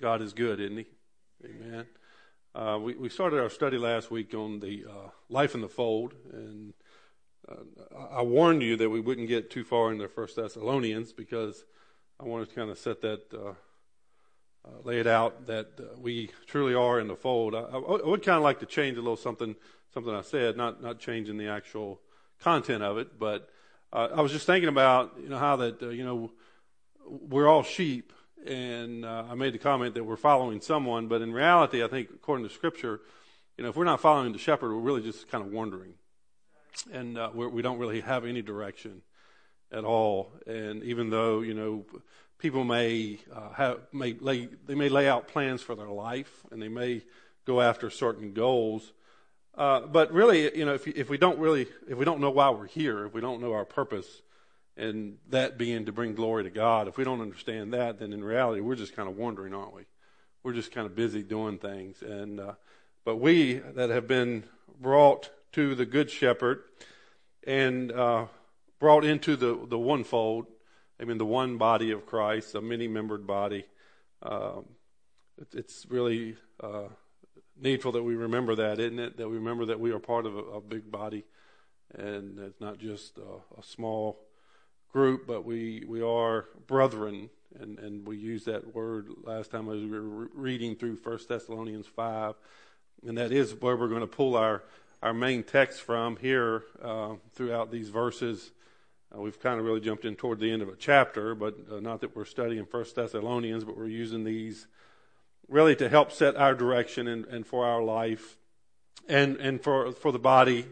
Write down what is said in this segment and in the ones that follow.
God is good, isn't he? Amen. We started our study last week on the life in the fold, and I warned you that we wouldn't get too far into 1 Thessalonians because I wanted to kind of set that, lay it out that we truly are in the fold. I would kind of like to change a little something I said, not changing the actual content of it, but I was just thinking about how that we're all sheep. And I made the comment that we're following someone, but in reality, I think according to Scripture, if we're not following the shepherd, we're really just kind of wandering, and we don't really have any direction at all. And even though people may lay out plans for their life, and they may go after certain goals, but really, if we don't know why we're here, if we don't know our purpose, and that being to bring glory to God, if we don't understand that, then in reality we're just kind of wandering, aren't we? We're just kind of busy doing things. And but we that have been brought to the Good Shepherd and brought into the one fold, the one body of Christ, a many-membered body, it's really needful that we remember that, isn't it? That we remember that we are part of a big body, and it's not just a small group, but we are brethren, and we used that word last time as we were reading through 1 Thessalonians 5, and that is where we're going to pull our main text from here throughout these verses. We've kind of really jumped in toward the end of a chapter, but not that we're studying 1 Thessalonians, but we're using these really to help set our direction and for our life and for the body,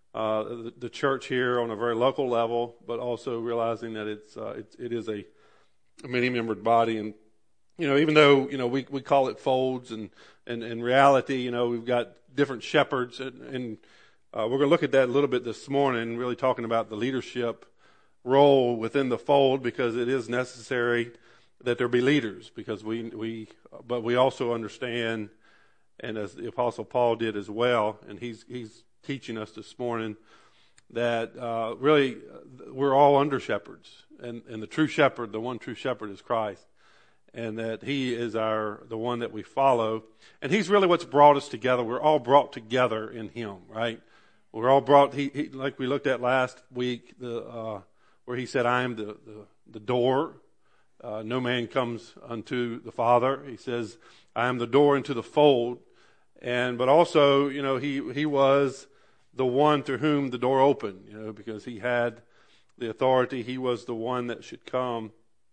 the church here on a very local level, but also realizing that it is a many-membered body. And even though we call it folds, and in reality we've got different shepherds, and we're going to look at that a little bit this morning, really talking about the leadership role within the fold, because it is necessary that there be leaders, because but we also understand, and as the Apostle Paul did as well, and he's teaching us this morning, that really we're all under shepherds, and the true shepherd, the one true shepherd, is Christ, and that he is the one that we follow, and he's really what's brought us together. We're all brought together in him, right? We're all brought. He like we looked at last week, where he said, "I am the door. No man comes unto the Father." He says, "I am the door into the fold," but also he was the one to whom the door opened, because he had the authority. He was the one that should come.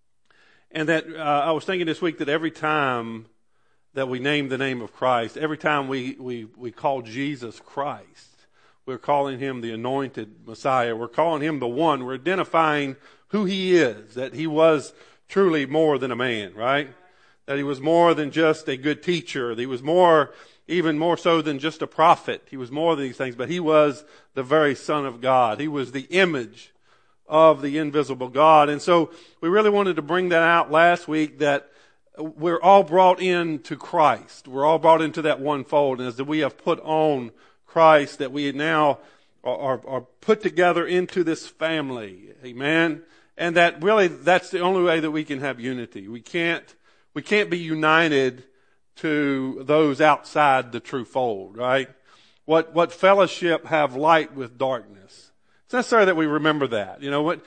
And that I was thinking this week that every time that we name the name of Christ, every time we call Jesus Christ, we're calling him the anointed Messiah. We're calling him the one. We're identifying who he is, that he was truly more than a man, right? That he was more than just a good teacher. That he was even more so than just a prophet. He was more than these things, but he was the very Son of God. He was the image of the invisible God. And so we really wanted to bring that out last week, that we're all brought into Christ. We're all brought into that one fold. And as we have put on Christ, that we now are put together into this family. Amen. And that really, that's the only way that we can have unity. We can't be united to those outside the true fold, right? What fellowship have light with darkness? It's necessary that we remember that.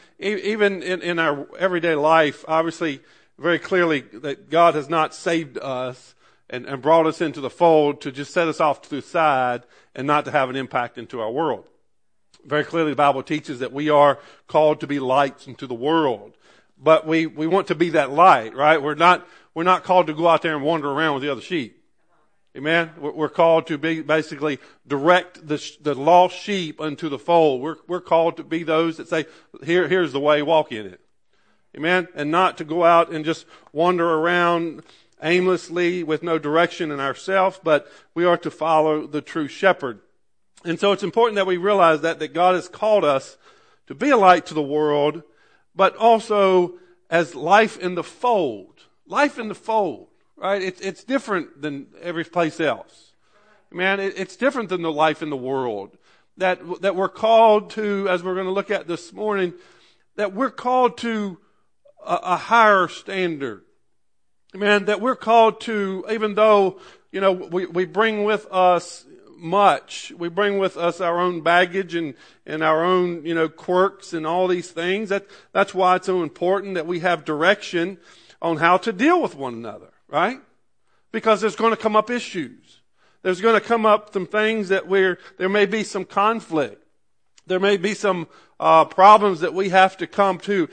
Even in our everyday life, obviously, very clearly, that God has not saved us and brought us into the fold to just set us off to the side and not to have an impact into our world. Very clearly, the Bible teaches that we are called to be lights into the world. But we want to be that light, right? We're not called to go out there and wander around with the other sheep. Amen? We're called to be basically direct the lost sheep unto the fold. We're called to be those that say, here's the way, walk in it. Amen? And not to go out and just wander around aimlessly with no direction in ourselves, but we are to follow the true shepherd. And so it's important that we realize that God has called us to be a light to the world, but also as life in the fold. Life in the fold, right? It's different than every place else. Man, it's different than the life in the world. That we're called to, as we're going to look at this morning, that we're called to a higher standard. Amen. That we're called to, even though, we bring with us much. We bring with us our own baggage and our own, quirks and all these things. That's why it's so important that we have direction on how to deal with one another, right? Because there's going to come up issues. There's going to come up some things that there may be some conflict. There may be some problems that we have to come to.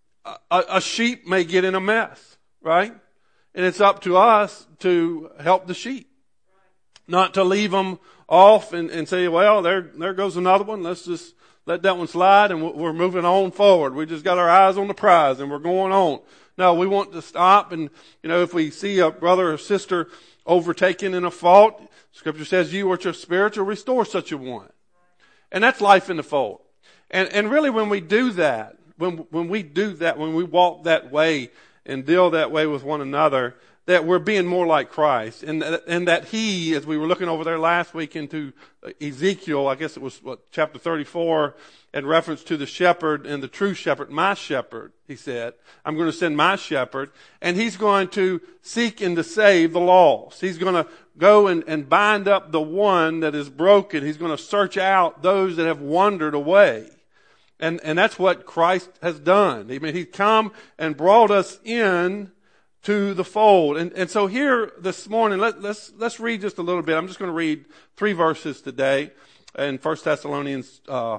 A sheep may get in a mess, right? And it's up to us to help the sheep. Not to leave them off and say, well, there goes another one. Let's just let that one slide and we're moving on forward. We just got our eyes on the prize and we're going on. No, we want to stop and, if we see a brother or sister overtaken in a fault, Scripture says, you which are spiritual, restore such a one. And that's life in the fold. And really when we do that, when we walk that way and deal that way with one another, that we're being more like Christ. And that He, as we were looking over there last week into Ezekiel, I guess it was chapter 34, in reference to the shepherd and the true shepherd, my shepherd, He said, I'm going to send my shepherd, and He's going to seek and to save the lost. He's going to go and bind up the one that is broken. He's going to search out those that have wandered away. And that's what Christ has done. I mean, He's come and brought us in to the fold. And so here this morning, let's read just a little bit. I'm just going to read 3 verses today in 1 Thessalonians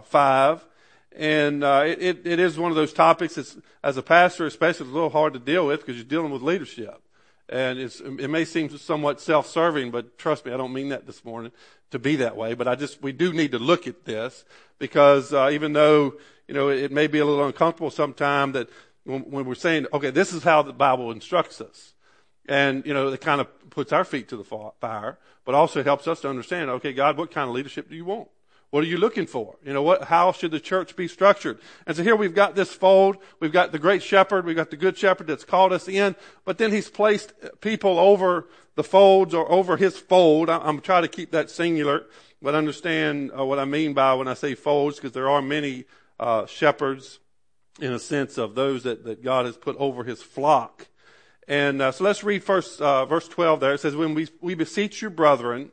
5. And it is one of those topics that's, as a pastor especially, it's a little hard to deal with because you're dealing with leadership. And it may seem somewhat self-serving, but trust me, I don't mean that this morning to be that way. But we do need to look at this because even though, it may be a little uncomfortable sometime that when we're saying, okay, this is how the Bible instructs us. And, it kind of puts our feet to the fire, but also helps us to understand, okay, God, what kind of leadership do you want? What are you looking for? How should the church be structured? And so here we've got this fold. We've got the great shepherd. We've got the good shepherd that's called us in, but then He's placed people over the folds or over His fold. I'm trying to keep that singular, but understand what I mean by when I say folds, because there are many shepherds in a sense of those that God has put over His flock. And so let's read first verse 12 there. It says, when we beseech you, brethren,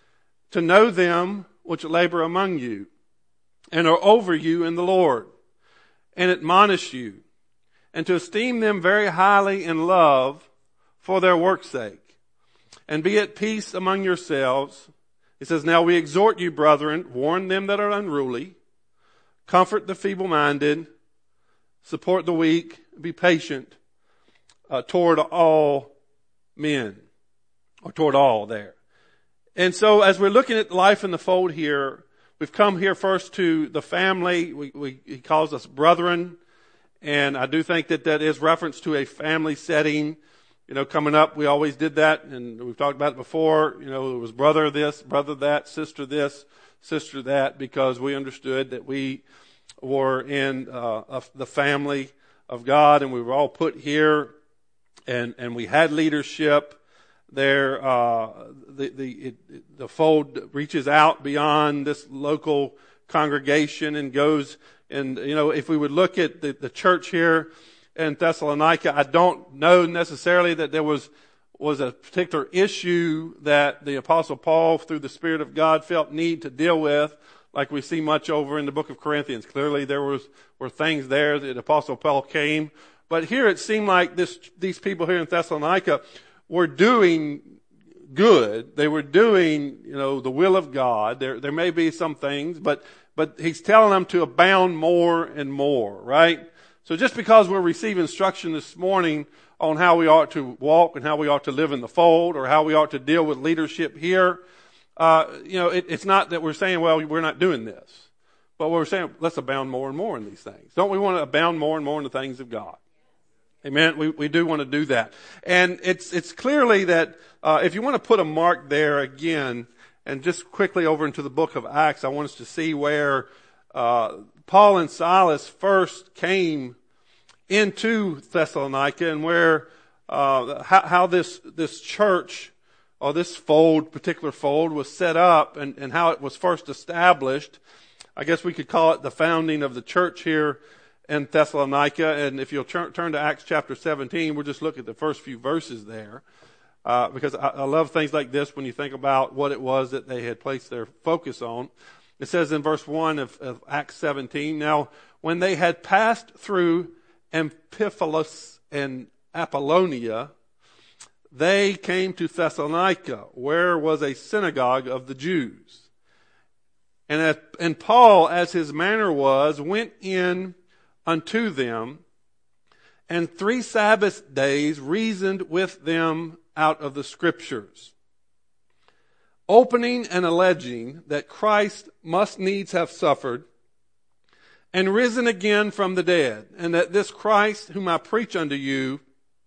to know them which labor among you and are over you in the Lord, and admonish you, and to esteem them very highly in love for their work's sake, and be at peace among yourselves. It says, now we exhort you, brethren, warn them that are unruly, comfort the feeble-minded, support the weak, be patient toward all men, or toward all there. And so as we're looking at life in the fold here, we've come here first to the family. He calls us brethren. And I do think that is reference to a family setting. Coming up, we always did that. And we've talked about it before. It was brother this, brother that, sister this, sister that, because we understood that we were in the family of God, and we were all put here, and we had leadership there. The fold reaches out beyond this local congregation and goes, and if we would look at the church here in Thessalonica, I don't know necessarily that there was a particular issue that the Apostle Paul, through the Spirit of God, felt need to deal with, like we see much over in the book of Corinthians. Clearly there were things there that the Apostle Paul came. But here it seemed like these people here in Thessalonica were doing good. They were doing, the will of God. There may be some things, but he's telling them to abound more and more, right? So just because we're receiving instruction this morning on how we ought to walk and how we ought to live in the fold or how we ought to deal with leadership here, it's not that we're saying, well, we're not doing this. But we're saying, let's abound more and more in these things. Don't we want to abound more and more in the things of God? Amen. We do want to do that. And it's clearly that, if you want to put a mark there again, and just quickly over into the book of Acts, I want us to see where, Paul and Silas first came into Thessalonica and where, how this church or this particular fold was set up and how it was first established. I guess we could call it the founding of the church here in Thessalonica. And if you'll turn to Acts chapter 17, we'll just look at the first few verses there. Because I love things like this when you think about what it was that they had placed their focus on. It says in verse 1 of Acts 17, "Now when they had passed through Amphipolis and Apollonia, they came to Thessalonica, where was a synagogue of the Jews. And Paul, as his manner was, went in unto them, and 3 Sabbath days reasoned with them out of the Scriptures, opening and alleging that Christ must needs have suffered and risen again from the dead, and that this Christ whom I preach unto you,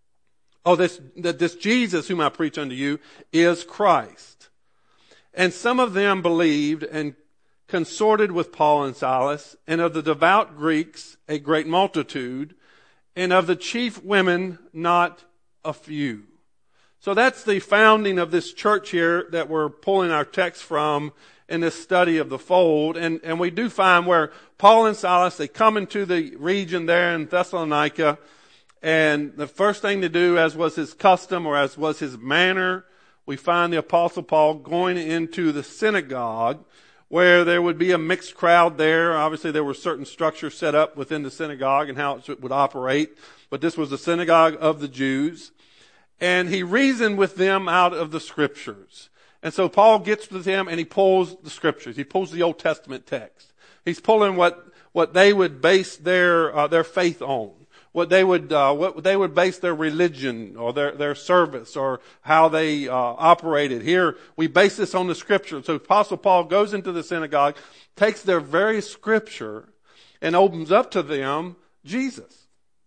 that this Jesus whom I preach unto you is Christ. And some of them believed and consorted with Paul and Silas, and of the devout Greeks a great multitude, and of the chief women not a few." So that's the founding of this church here that we're pulling our text from in this study of the fold. And we do find where Paul and Silas, they come into the region there in Thessalonica, and the first thing to do, as was his custom or as was his manner, we find the Apostle Paul going into the synagogue, where there would be a mixed crowd there. Obviously, there were certain structures set up within the synagogue and how it would operate. But this was the synagogue of the Jews. And he reasoned with them out of the Scriptures. And so Paul gets with them and he pulls the Scriptures. He pulls the Old Testament text. He's pulling what they would base their faith on. What they would base their religion or their service or how they operated. Here, we base this on the Scripture. So Apostle Paul goes into the synagogue, takes their very Scripture, and opens up to them Jesus.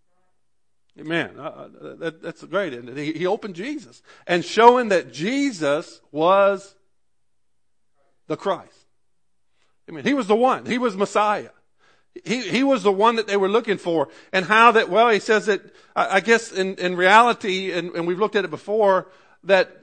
Amen. That's great. And he opened Jesus and showing that Jesus was the Christ. Amen. He was the one. He was Messiah. He was the one that they were looking for. And how that, well, he says that, I guess in reality, and we've looked at it before, that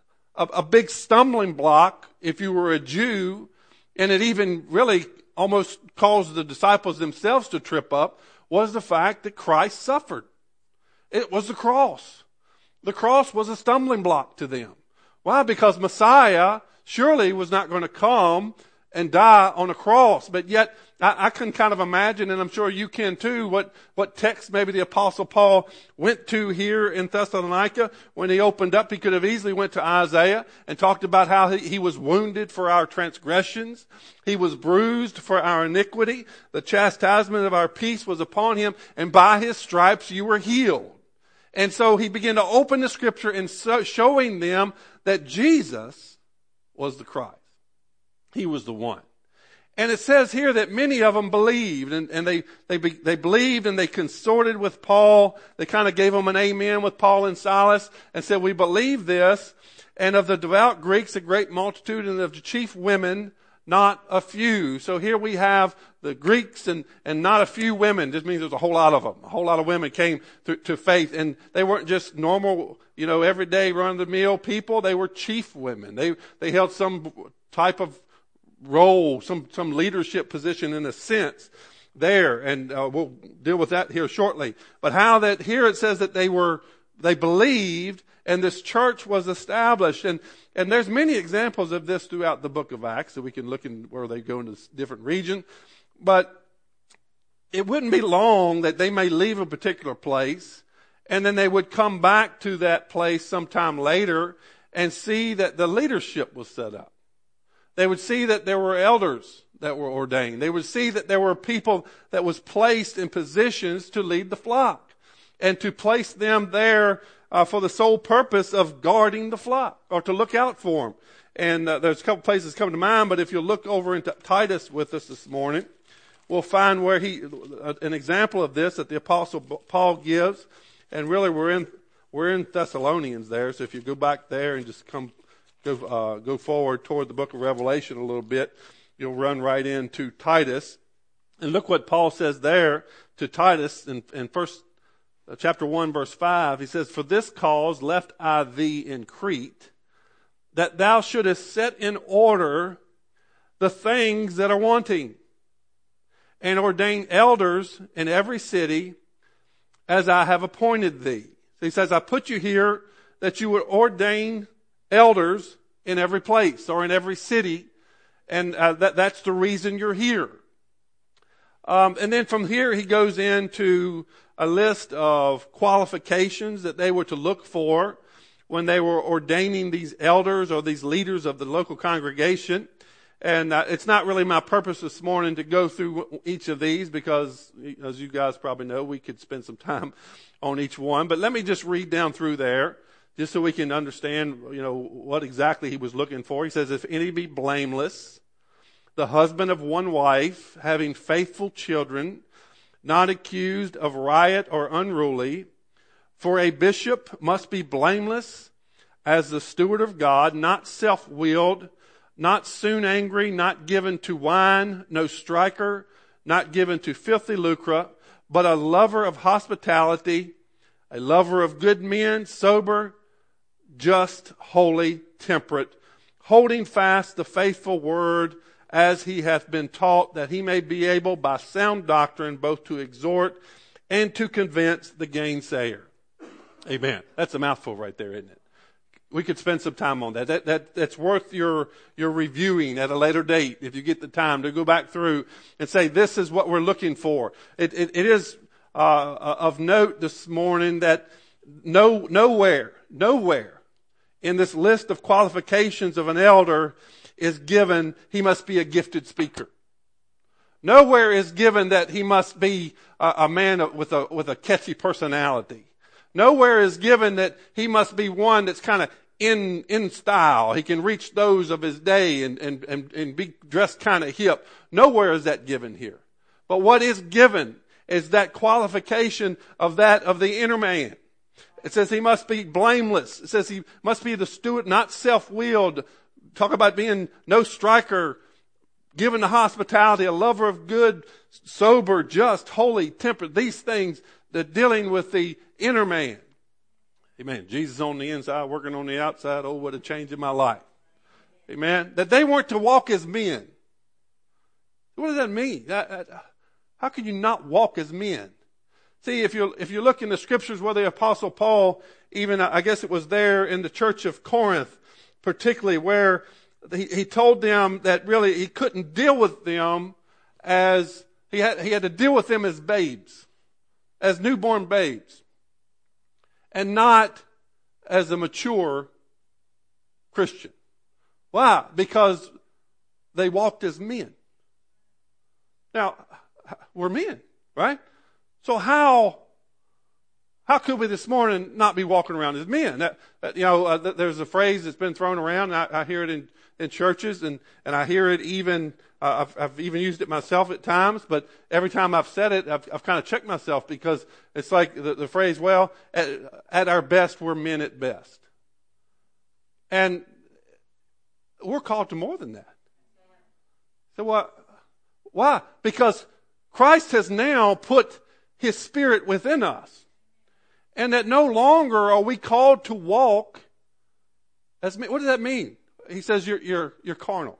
a big stumbling block, if you were a Jew, and it even really almost caused the disciples themselves to trip up, was the fact that Christ suffered. It was the cross. The cross was a stumbling block to them. Why? Because Messiah surely was not going to come and die on a cross. But yet, I can kind of imagine, and I'm sure you can too, what text maybe the Apostle Paul went to here in Thessalonica. When he opened up, he could have easily went to Isaiah and talked about how he was wounded for our transgressions. He was bruised for our iniquity. The chastisement of our peace was upon him, and by his stripes you were healed. And so he began to open the Scripture and showing them that Jesus was the Christ. He was the one. And it says here that many of them believed, and they believed and they consorted with Paul. They kind of gave them an amen with Paul and Silas and said, we believe this. And of the devout Greeks, a great multitude, and of the chief women, not a few. So here we have the Greeks and not a few women. Just means there's a whole lot of them. A whole lot of women came to faith, and they weren't just normal, everyday run-of-the-mill people. They were chief women. They held some type of role, some leadership position in a sense there, and we'll deal with that here shortly. But how that here it says that they believed, and this church was established, and there's many examples of this throughout the book of Acts that we can look in where they go into different regions. But it wouldn't be long that they may leave a particular place, and then they would come back to that place sometime later and see that the leadership was set up. They would see that there were elders that were ordained. They would see that there were people that was placed in positions to lead the flock and to place them there for the sole purpose of guarding the flock or to look out for them. And there's a couple places come to mind, but if you look over into Titus with us this morning, we'll find where an example of this that the Apostle Paul gives. And really we're in Thessalonians there. So if you go back there and just go forward toward the book of Revelation a little bit, you'll run right into Titus. And look what Paul says there to Titus in chapter 1, verse 5. He says, "For this cause left I thee in Crete, that thou shouldest set in order the things that are wanting, and ordain elders in every city as I have appointed thee. So he says, I put you here that you would ordain elders in every place or in every city. And that's the reason you're here. And then from here, he goes into a list of qualifications that they were to look for when they were ordaining these elders or these leaders of the local congregation. And it's not really my purpose this morning to go through each of these because, as you guys probably know, we could spend some time on each one. But let me just read down through there just so we can understand, what exactly he was looking for. He says, if any be blameless, the husband of one wife, having faithful children, not accused of riot or unruly, for a bishop must be blameless as the steward of God, not self-willed, not soon angry, not given to wine, no striker, not given to filthy lucre, but a lover of hospitality, a lover of good men, sober, just, holy, temperate, holding fast the faithful word as he hath been taught, that he may be able by sound doctrine both to exhort and to convince the gainsayer. Amen. That's a mouthful right there, isn't it? We could spend some time on that. That's worth your reviewing at a later date if you get the time to go back through and say, this is what we're looking for. It is of note this morning that nowhere in this list of qualifications of an elder is given he must be a gifted speaker. Nowhere is given that he must be a man with a catchy personality. Nowhere is given that he must be one that's kind of in style. He can reach those of his day and be dressed kind of hip. Nowhere is that given here. But what is given is that qualification of the inner man. It says he must be blameless. It says he must be the steward, not self-willed. Talk about being no striker, given to hospitality, a lover of good, sober, just, holy, temperate. These things, they're dealing with the inner man. Amen. Jesus on the inside, working on the outside. Oh, what a change in my life. Amen. That they weren't to walk as men. What does that mean? How can you not walk as men? See, if you look in the scriptures where the Apostle Paul, even I guess it was there in the church of Corinth, particularly where he told them that really he couldn't deal with them as he had to deal with them as babes, as newborn babes, and not as a mature Christian. Why? Because they walked as men. Now, we're men, right? So how could we this morning not be walking around as men? There's a phrase that's been thrown around. I hear it in churches, and I hear it even. I've even used it myself at times. But every time I've said it, I've kind of checked myself because it's like the phrase, "Well, at our best, we're men at best," and we're called to more than that. So what? Why? Because Christ has now put His Spirit within us. And that no longer are we called to walk as men. What does that mean? He says you're carnal.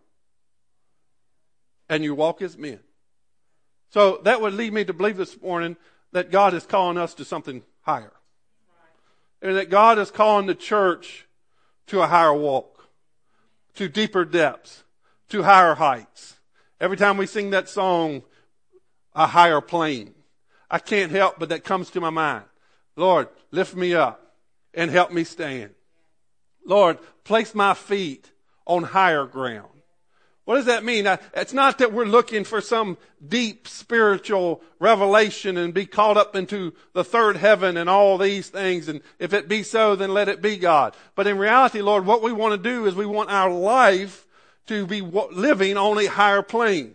And you walk as men. So that would lead me to believe this morning that God is calling us to something higher. And that God is calling the church to a higher walk, to deeper depths, to higher heights. Every time we sing that song, a higher plane, I can't help but that comes to my mind. Lord, lift me up and help me stand. Lord, place my feet on higher ground. What does that mean? It's not that we're looking for some deep spiritual revelation and be caught up into the third heaven and all these things. And if it be so, then let it be, God. But in reality, Lord, what we want to do is we want our life to be living on a higher plane.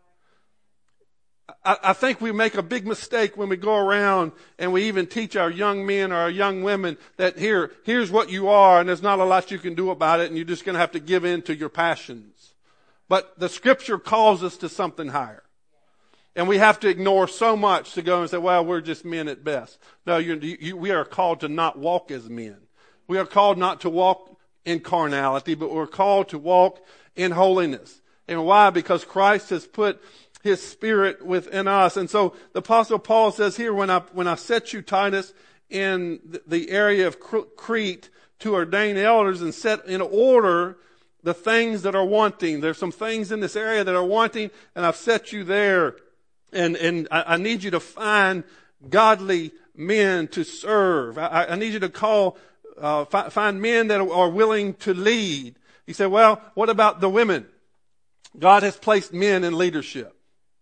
I think we make a big mistake when we go around and we even teach our young men or our young women that here's what you are and there's not a lot you can do about it and you're just going to have to give in to your passions. But the Scripture calls us to something higher. And we have to ignore so much to go and say, well, we're just men at best. No, we are called to not walk as men. We are called not to walk in carnality, but we're called to walk in holiness. And why? Because Christ has put His Spirit within us. And so the Apostle Paul says here, when I set you, Titus, in the area of Crete to ordain elders and set in order the things that are wanting. There's some things in this area that are wanting, and I've set you there. And I need you to find godly men to serve. I need you to find men that are willing to lead. He said, well, what about the women? God has placed men in leadership.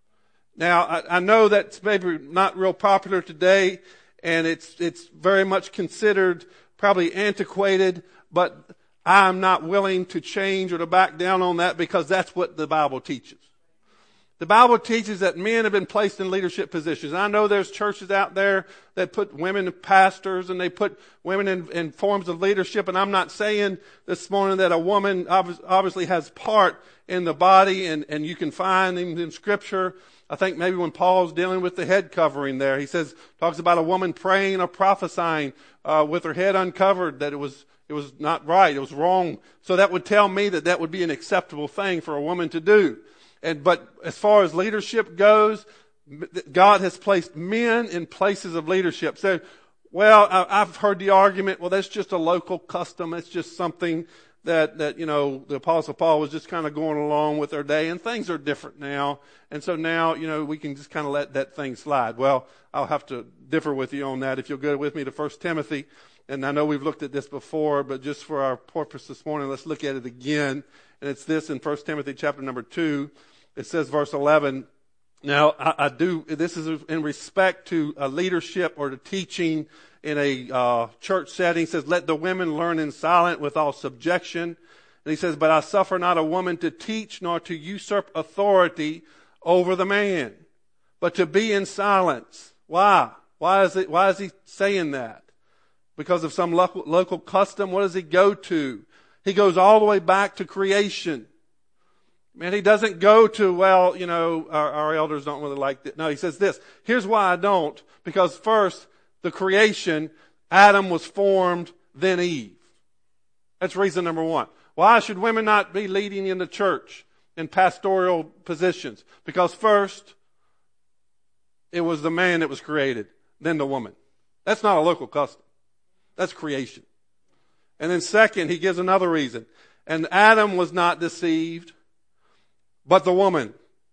Now, I know that's maybe not real popular today, and it's very much considered probably antiquated, but I'm not willing to change or to back down on that because that's what the Bible teaches. The Bible teaches that men have been placed in leadership positions. I know there's churches out there that put women in pastors and they put women in forms of leadership. And I'm not saying this morning that a woman obviously has part in the body, and you can find in Scripture, I think maybe when Paul's dealing with the head covering there, he talks about a woman praying or prophesying with her head uncovered, that it was not right, it was wrong. So that would tell me that would be an acceptable thing for a woman to do. But as far as leadership goes, God has placed men in places of leadership. So, well, I've heard the argument, well, that's just a local custom. It's just something that the Apostle Paul was just kind of going along with their day, and things are different now. And so now, we can just kind of let that thing slide. Well, I'll have to differ with you on that. If you'll go with me to 1 Timothy, and I know we've looked at this before, but just for our purpose this morning, let's look at it again. And it's this in 1 Timothy chapter number 2. It says, verse 11, now this is in respect to leadership or to teaching in a church setting. It says, let the women learn in silence with all subjection. And he says, but I suffer not a woman to teach nor to usurp authority over the man, but to be in silence. Why? Why is he saying that? Because of some local custom? What does he go to? He goes all the way back to creation. Man, he doesn't go to, our elders don't really like that. No, he says this. Here's why I don't. Because first, the creation, Adam was formed, then Eve. That's reason number one. Why should women not be leading in the church in pastoral positions? Because first, it was the man that was created, then the woman. That's not a local custom. That's creation. And then second, he gives another reason. And Adam was not deceived, but the woman,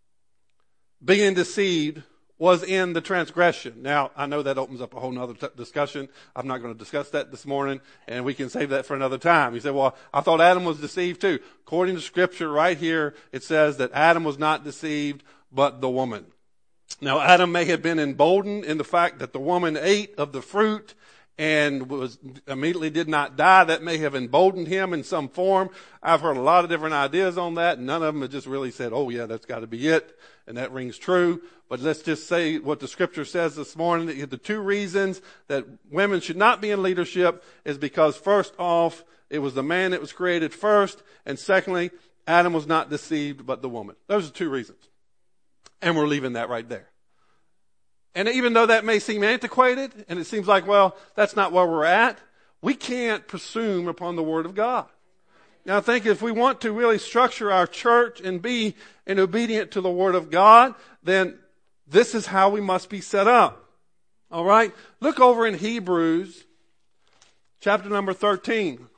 being deceived, was in the transgression. Now, I know that opens up a whole nother discussion. I'm not going to discuss that this morning, and we can save that for another time. You say, well, I thought Adam was deceived too. According to Scripture right here, it says that Adam was not deceived, but the woman. Now, Adam may have been emboldened in the fact that the woman ate of the fruit and immediately did not die. That may have emboldened him in some form. I've heard a lot of different ideas on that, and none of them have just really said, oh yeah, that's got to be it, and that rings true. But let's just say what the Scripture says this morning. The two reasons that women should not be in leadership is because first off, it was the man that was created first, and secondly, Adam was not deceived but the woman. Those are two reasons. And we're leaving that right there. And even though that may seem antiquated, and it seems like, well, that's not where we're at, we can't presume upon the Word of God. Now I think if we want to really structure our church and be obedient to the Word of God, then this is how we must be set up. All right? Look over in Hebrews chapter number 13.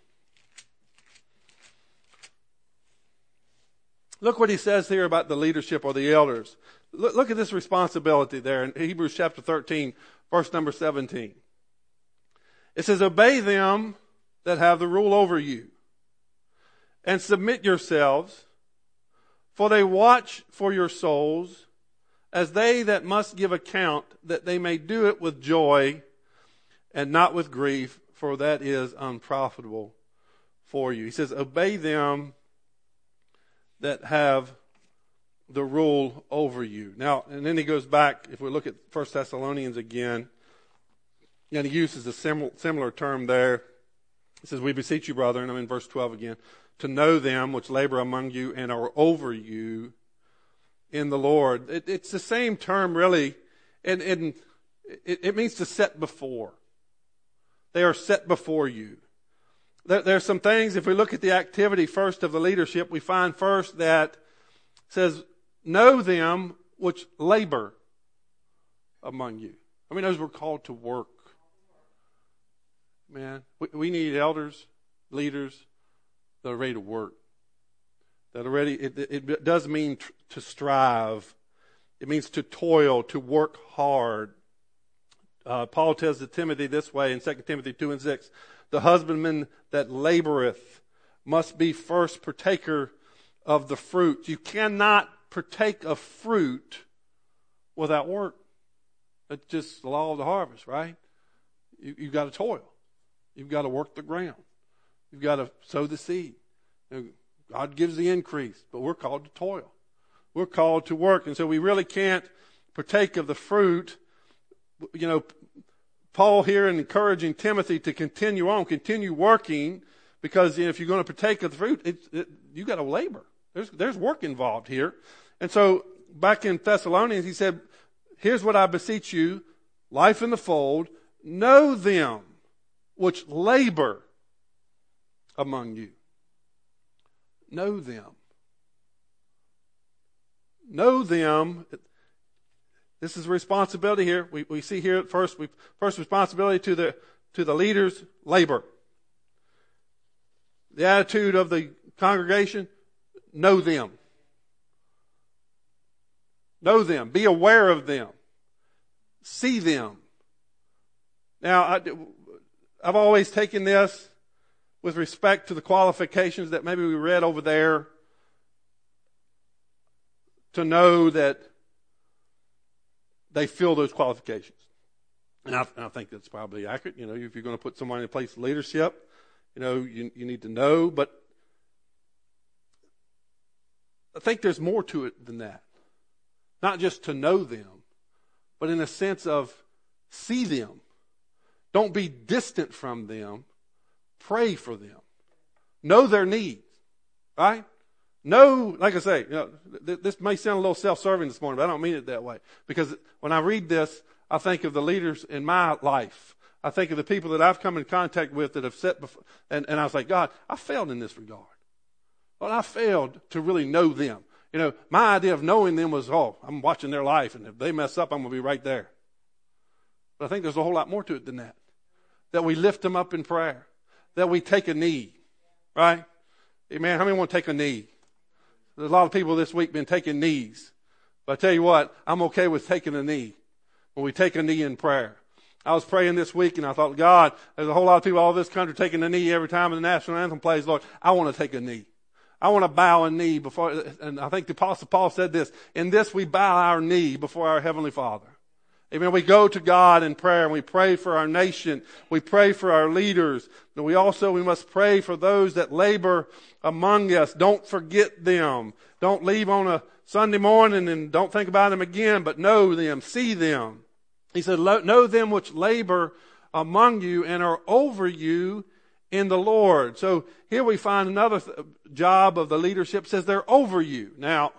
Look what he says here about the leadership or the elders. Look at this responsibility there in Hebrews chapter 13, verse number 17. It says, obey them that have the rule over you, and submit yourselves, for they watch for your souls, as they that must give account, that they may do it with joy and not with grief, for that is unprofitable for you. He says, obey them that have the rule over you. Now, and then he goes back, if we look at 1 Thessalonians again, and he uses a similar term there. He says, we beseech you, brethren, I'm in verse 12 again, to know them which labor among you and are over you in the Lord. It's the same term, really, and it means to set before. They are set before you. There's some things, if we look at the activity first of the leadership, we find first that it says, know them which labor among you. I mean, those we're called to work. Man, we need elders, leaders that are ready to work. That are ready. It does mean to strive. It means to toil, to work hard. Paul tells Timothy this way in 2 Timothy 2:6, the husbandman that laboreth must be first partaker of the fruit. You cannot partake of fruit without work. That's just the law of the harvest, right? You've got to toil. You've got to work the ground. You've got to sow the seed. God gives the increase, but we're called to toil. We're called to work. And so we really can't partake of the fruit. You know, Paul here is encouraging Timothy to continue on, continue working, because if you're going to partake of the fruit, you got to labor. There's work involved here. And so back in Thessalonians, he said, here's what I beseech you, life in the fold, know them which labor among you. Know them. Know them. This is a responsibility here. We see here first responsibility to the leaders, labor. The attitude of the congregation, know them. Know them. Be aware of them. See them. Now, I've always taken this with respect to the qualifications that maybe we read over there to know that they fill those qualifications. And I think that's probably accurate. You know, if you're going to put somebody in a place of leadership, you know, you need to know. But I think there's more to it than that. Not just to know them, but in a sense of see them. Don't be distant from them. Pray for them. Know their needs. Right? Know, like I say, you know, this may sound a little self-serving this morning, but I don't mean it that way. Because when I read this, I think of the leaders in my life. I think of the people that I've come in contact with that have set before, and I was like, God, I failed in this regard. Well, I failed to really know them. You know, my idea of knowing them was, I'm watching their life, and if they mess up, I'm going to be right there. But I think there's a whole lot more to it than that. That we lift them up in prayer. That we take a knee. Right? Amen. How many want to take a knee? There's a lot of people this week been taking knees. But I tell you what, I'm okay with taking a knee. When we take a knee in prayer. I was praying this week and I thought, God, there's a whole lot of people all over this country taking a knee every time the national anthem plays. Lord, I want to take a knee. I want to bow a knee before, and I think the Apostle Paul said this, in this we bow our knee before our Heavenly Father. Amen. We go to God in prayer and we pray for our nation. We pray for our leaders. And we must pray for those that labor among us. Don't forget them. Don't leave on a Sunday morning and don't think about them again, but know them, see them. He said, know them which labor among you and are over you in the Lord. So here we find another job of the leadership says they're over you. Now,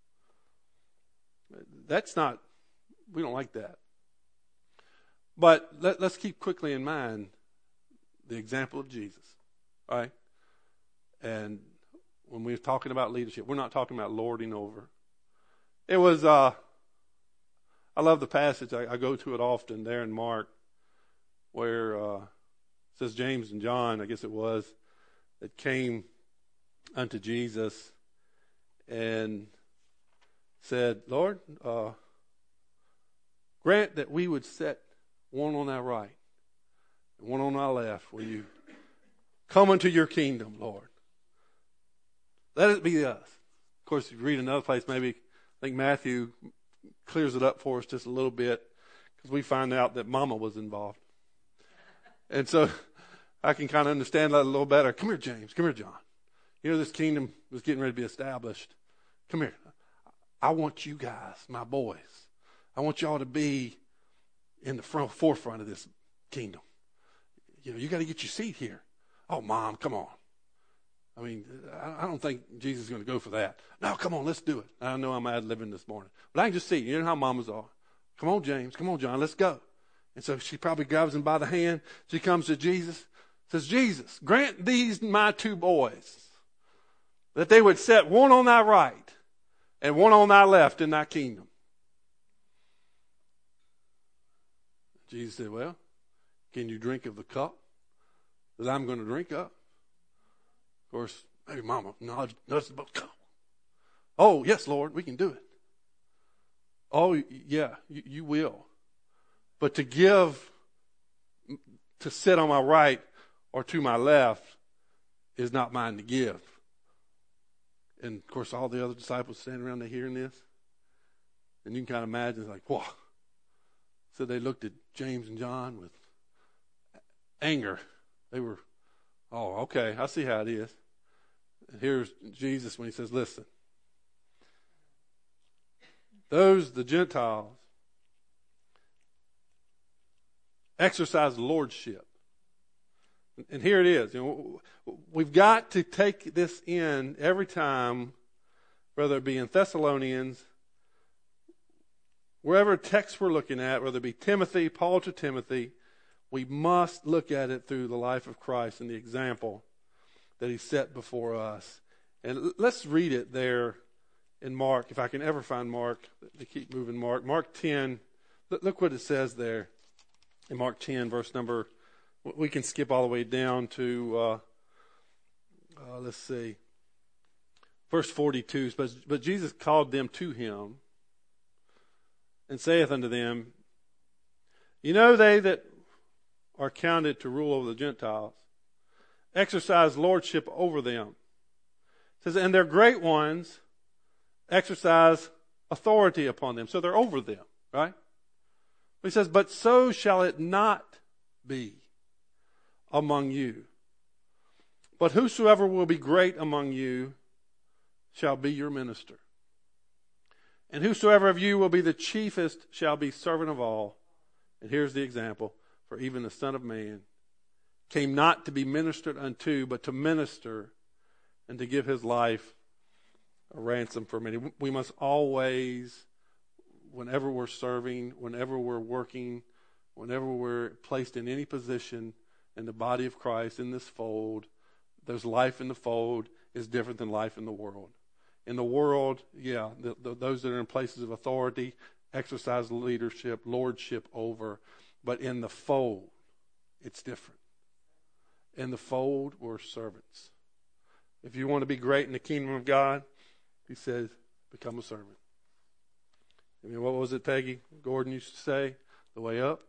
we don't like that. But let's keep quickly in mind the example of Jesus, right? And when we're talking about leadership, we're not talking about lording over. It was, I love the passage. I go to it often there in Mark where it says James and John, I guess it was, that came unto Jesus and said, Lord, grant that we would set one on our right and one on our left. Will you come into your kingdom, Lord? Let it be us. Of course, if you read another place, maybe I think Matthew clears it up for us just a little bit because we find out that Mama was involved. And so I can kind of understand that a little better. Come here, James. Come here, John. You know, this kingdom was getting ready to be established. Come here. I want you guys, my boys. I want y'all to be in the forefront of this kingdom. You know, you got to get your seat here. Oh, Mom, come on. I mean, I don't think Jesus is going to go for that. No, come on, let's do it. I know I'm ad-libbing this morning. But I can just see, you know how mamas are. Come on, James. Come on, John. Let's go. And so she probably grabs him by the hand. She comes to Jesus, says, Jesus, grant these my two boys that they would set one on thy right and one on thy left in thy kingdom. Jesus said, well, can you drink of the cup that I'm going to drink of? Of course, maybe Mama nods about cup. Oh, yes, Lord, we can do it. Oh, yeah, you will. But to sit on my right or to my left is not mine to give. And, of course, all the other disciples standing around there hearing this. And you can kind of imagine, it's like, whoa. So they looked at James and John with anger. They were, oh, okay, I see how it is. And here's Jesus when he says, listen, the Gentiles, exercise lordship. And here it is. We've got to take this in every time, whether it be in Thessalonians, wherever text we're looking at, whether it be Timothy, Paul to Timothy, we must look at it through the life of Christ and the example that he set before us. And let's read it there in Mark, if I can ever find Mark. They keep moving Mark. Mark 10, look what it says there in Mark 10, verse number, we can skip all the way down to, let's see, verse 42. But Jesus called them to him and saith unto them, you know they that are counted to rule over the Gentiles exercise lordship over them. It says, and their great ones exercise authority upon them. So they're over them, right? He says, but so shall it not be among you. But whosoever will be great among you shall be your minister. And whosoever of you will be the chiefest shall be servant of all. And here's the example. For even the Son of Man came not to be ministered unto, but to minister and to give his life a ransom for many. We must always, whenever we're serving, whenever we're working, whenever we're placed in any position in the body of Christ, in this fold, there's life in the fold is different than life in the world. In the world, yeah, those that are in places of authority exercise leadership, lordship over. But in the fold, it's different. In the fold, we're servants. If you want to be great in the kingdom of God, he says, become a servant. I mean, what was it Peggy Gordon used to say? The way up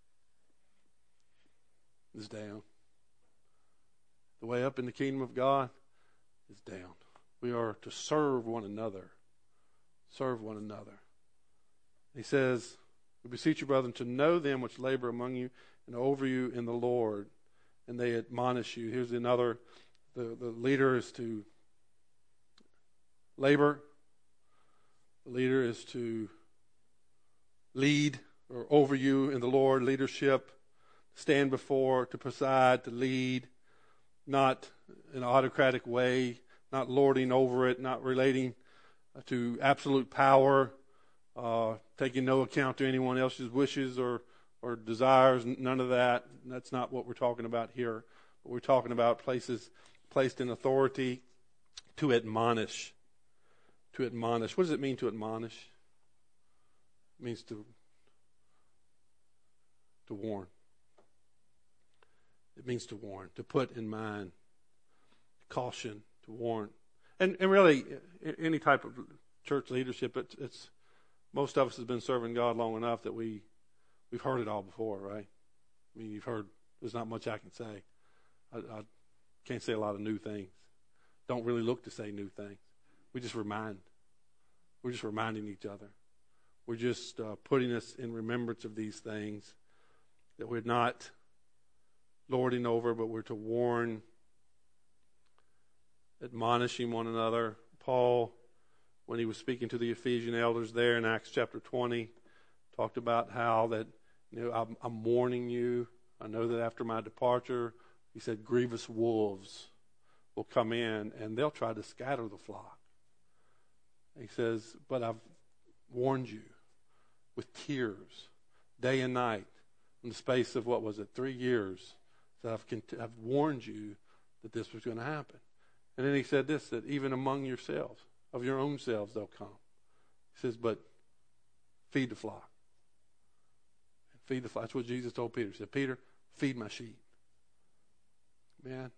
is down. The way up in the kingdom of God is down. We are to serve one another. Serve one another. He says, we beseech you, brethren, to know them which labor among you and over you in the Lord, and they admonish you. Here's another, the leader is to labor. The leader is to lead or over you in the Lord, leadership, stand before, to preside, to lead, not in an autocratic way, not lording over it, not relating to absolute power, taking no account to anyone else's wishes or desires, none of that. That's not what we're talking about here. But we're talking about places placed in authority to admonish. To admonish. What does it mean to admonish? It means to warn. It means to warn, to put in mind, caution, to warn. And really, any type of church leadership, it's most of us has been serving God long enough that we've heard it all before, right? I mean, you've heard, there's not much I can say. I can't say a lot of new things. Don't really look to say new things. We just remind. We're just reminding each other. We're just putting us in remembrance of these things, that we're not lording over, but we're to warn, admonishing one another. Paul, when he was speaking to the Ephesian elders there in Acts chapter 20, talked about how that, I'm warning you. I know that after my departure, he said, grievous wolves will come in and they'll try to scatter the flock. He says, but I've warned you with tears, day and night, in the space of, 3 years, that I've warned you that this was going to happen. And then he said this, that even among yourselves, of your own selves, they'll come. He says, but feed the flock. Feed the flock. That's what Jesus told Peter. He said, Peter, feed my sheep. Man.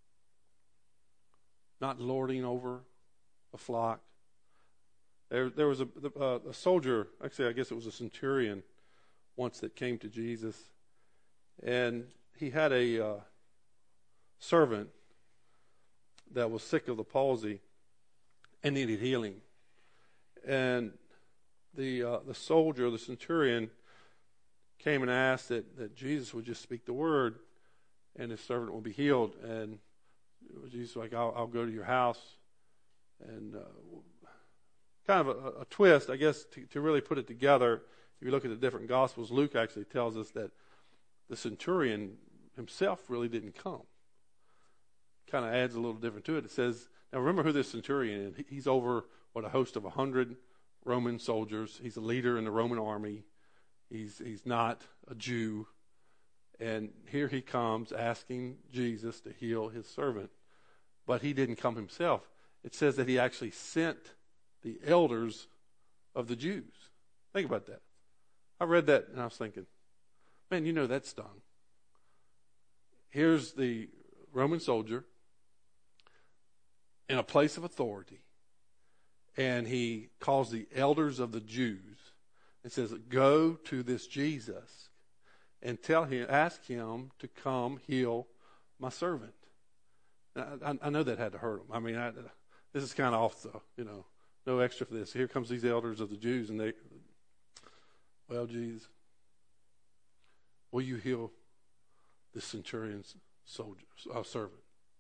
Not lording over a flock. There was a soldier, actually I guess it was a centurion once that came to Jesus. And he had a servant that was sick of the palsy and needed healing. And the soldier, the centurion, came and asked that Jesus would just speak the word and his servant will be healed. And Jesus was like, I'll go to your house. And kind of a twist, I guess, to really put it together. If you look at the different Gospels, Luke actually tells us that the centurion himself really didn't come. Kind of adds a little different to it. It says, now remember who this centurion is. He's over, a host of 100 Roman soldiers. He's a leader in the Roman army. He's not a Jew. And here he comes asking Jesus to heal his servant. But he didn't come himself. It says that he actually sent the elders of the Jews. Think about that. I read that and I was thinking, man, that stung. Here's the Roman soldier in a place of authority, and he calls the elders of the Jews and says, go to this Jesus and ask him to come heal my servant. I know that had to hurt him. I mean, this is kind of off the, no extra for this. Here comes these elders of the Jews, and well, Jesus, will you heal this centurion's servant?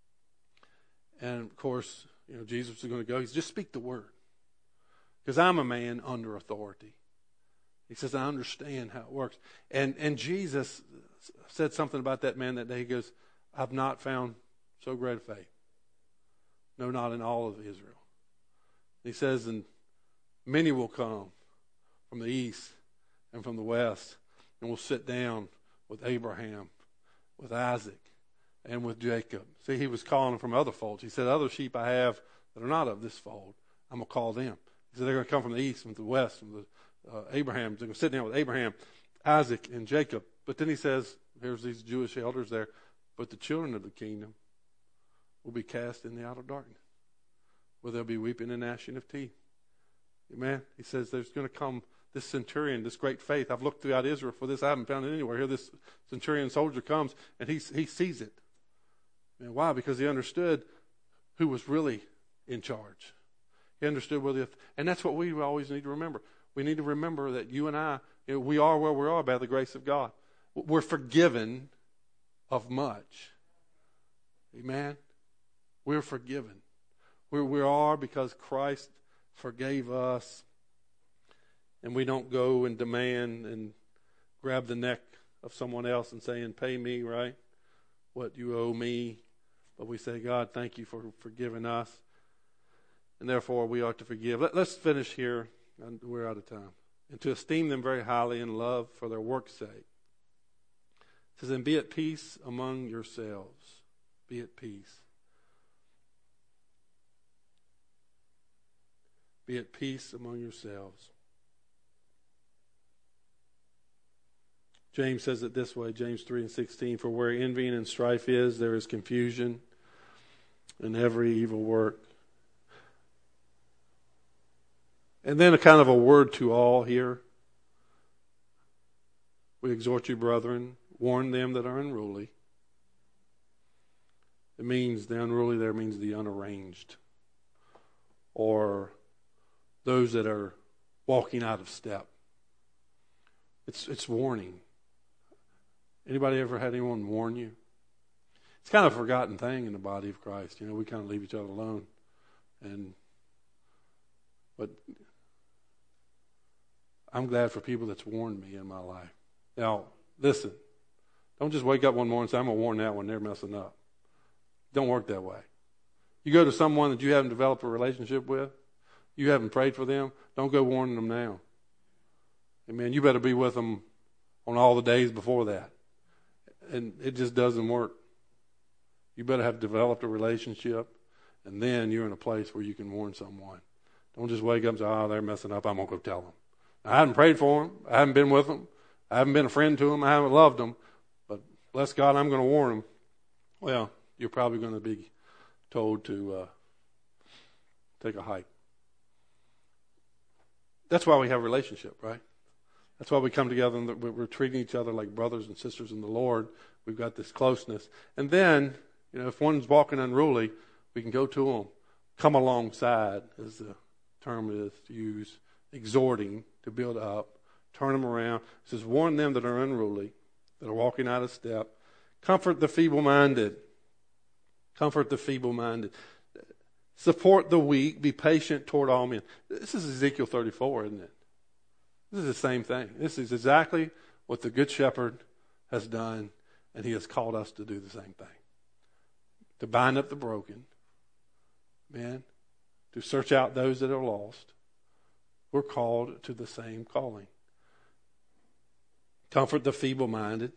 And of course, Jesus is going to go. He's just speak the word, because I'm a man under authority. He says, I understand how it works. And Jesus said something about that man that day. He goes, I've not found so great a faith. No, not in all of Israel. He says, and many will come from the east and from the west, and will sit down with Abraham, with Isaac, and with Jacob. See, he was calling them from other folds. He said, other sheep I have that are not of this fold, I'm going to call them. He said, they're going to come from the east, from the west, from the Abraham. They're going to sit down with Abraham, Isaac, and Jacob. But then he says, here's these Jewish elders there, but the children of the kingdom will be cast in the outer darkness, where there'll be weeping and gnashing of teeth. Amen. He says there's going to come this centurion, this great faith. I've looked throughout Israel for this. I haven't found it anywhere. Here this centurion soldier comes, and he sees it. And why? Because he understood who was really in charge. He understood and that's what we always need to remember. We need to remember that you and I, we are where we are by the grace of God. We're forgiven of much. Amen. We're forgiven. We are because Christ forgave us. And we don't go and demand and grab the neck of someone else and saying, pay me, right? What you owe me. But we say, God, thank you for forgiving us. And therefore we ought to forgive. Let's finish here. We're out of time. And to esteem them very highly in love for their work's sake. It says, and be at peace among yourselves. Be at peace. Be at peace among yourselves. James says it this way, James 3:16, for where envying and strife is, there is confusion and every evil work. And then a kind of a word to all here. We exhort you, brethren, warn them that are unruly. It means the unruly there means the unarranged, or those that are walking out of step. It's warning. Anybody ever had anyone warn you? It's kind of a forgotten thing in the body of Christ. We kind of leave each other alone. But I'm glad for people that's warned me in my life. Now, listen. Don't just wake up one morning and say, I'm going to warn that one, they're messing up. Don't work that way. You go to someone that you haven't developed a relationship with, you haven't prayed for them, don't go warning them now. Amen. You better be with them on all the days before that. And it just doesn't work. You better have developed a relationship, and then you're in a place where you can warn someone. Don't just wake up and say, they're messing up, I'm going to go tell them. I haven't prayed for them. I haven't been with them. I haven't been a friend to them. I haven't loved them. But bless God, I'm going to warn them. Well, you're probably going to be told to take a hike. That's why we have a relationship, right? That's why we come together and we're treating each other like brothers and sisters in the Lord. We've got this closeness. And then, if one's walking unruly, we can go to them, come alongside, as the term is used, exhorting to build up, turn them around. It says, warn them that are unruly, that are walking out of step. Comfort the feeble-minded. Comfort the feeble-minded. Support the weak. Be patient toward all men. This is Ezekiel 34, isn't it? This is the same thing. This is exactly what the Good Shepherd has done, and he has called us to do the same thing. To bind up the broken, man, to search out those that are lost. We're called to the same calling. Comfort the feeble-minded.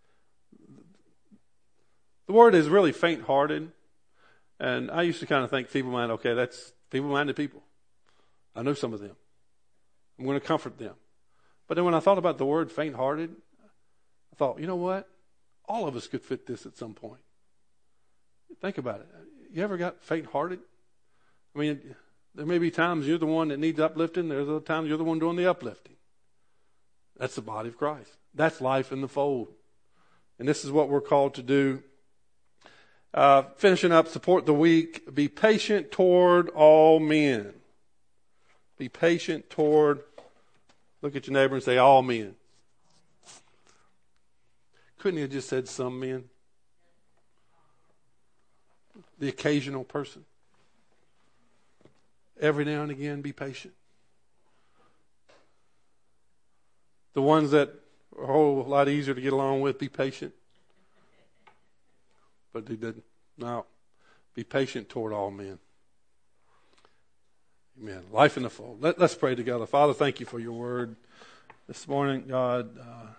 The word is really faint-hearted, and I used to kind of think feeble-minded, okay, that's feeble-minded people. I know some of them. I'm going to comfort them. But then when I thought about the word faint-hearted, I thought, you know what? All of us could fit this at some point. Think about it. You ever got faint-hearted? I mean, there may be times you're the one that needs uplifting. There's other times you're the one doing the uplifting. That's the body of Christ. That's life in the fold. And this is what we're called to do. Finishing up, support the weak. Be patient toward all men. Be patient toward, look at your neighbor and say, all men. Couldn't he have just said some men? The occasional person. Every now and again, be patient. The ones that are a whole lot easier to get along with, be patient. But he didn't. No. Be patient toward all men. Amen. Life in the fold. Let's pray together. Father, thank you for your word this morning, God.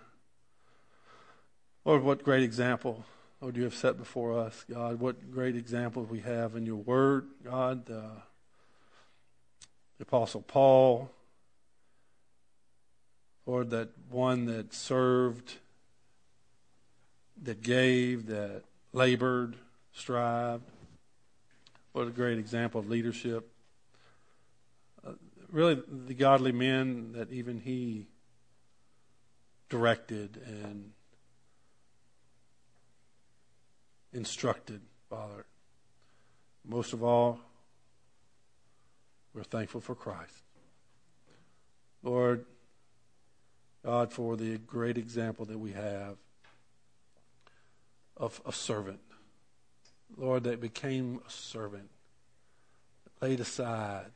Lord, what great example, Lord, you have set before us, God. What great example we have in your word, God. The Apostle Paul, Lord, that one that served, that gave, that labored, strived. What a great example of leadership. Really, the godly men that even he directed and instructed, Father. Most of all, we're thankful for Christ. Lord, God, for the great example that we have of a servant. Lord, that became a servant, laid aside.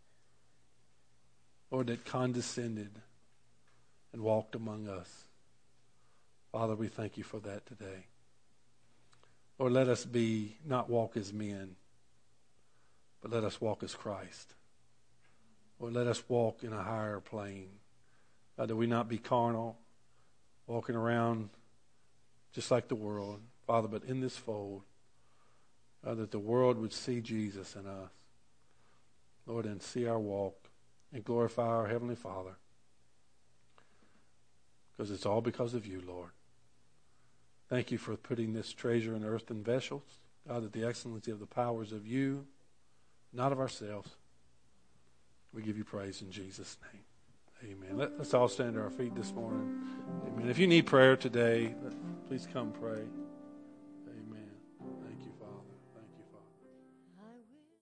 Lord, that condescended and walked among us. Father, we thank you for that today. Lord, let us not walk as men, but let us walk as Christ. Lord, let us walk in a higher plane. God, that we not be carnal, walking around just like the world, Father, but in this fold, God, that the world would see Jesus in us, Lord, and see our walk and glorify our Heavenly Father. Because it's all because of you, Lord. Thank you for putting this treasure in earthen vessels. God, that the excellency of the powers of you, not of ourselves. We give you praise in Jesus' name. Amen. Let's all stand to our feet this morning. Amen. If you need prayer today, please come pray.